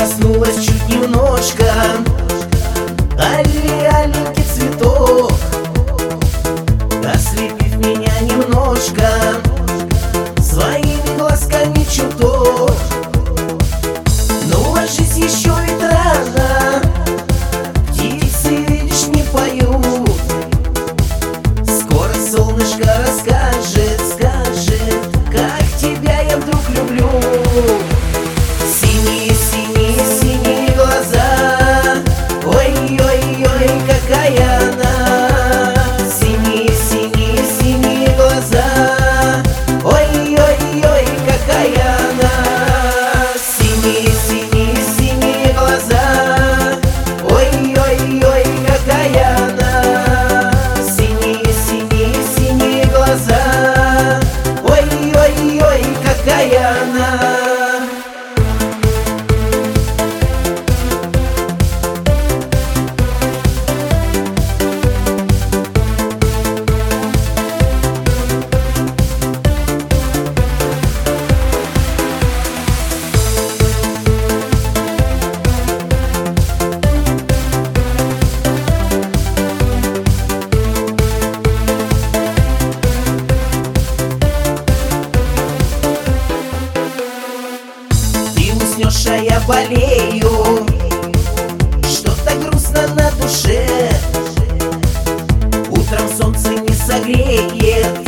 Прикоснулась чуть немножко, аленький цветок, ослепив меня немножко своими глазками чуток. Но ложись, еще ведь рано, птицы, видишь, не поют. Скоро солнышко расскажет, скажет, как тебя я вдруг люблю. Синие, синие, синие глаза, ой-ой-ой, какая она. Синие, синие, синие глаза, ой-ой-ой, какая она. Синие, синие, синие глаза, ой-ой-ой, какая она. Синие, синие, синие глаза, ой-ой-ой, какая она. Уснешь, а я болею, что-то грустно на душе. Утром солнце не согреет,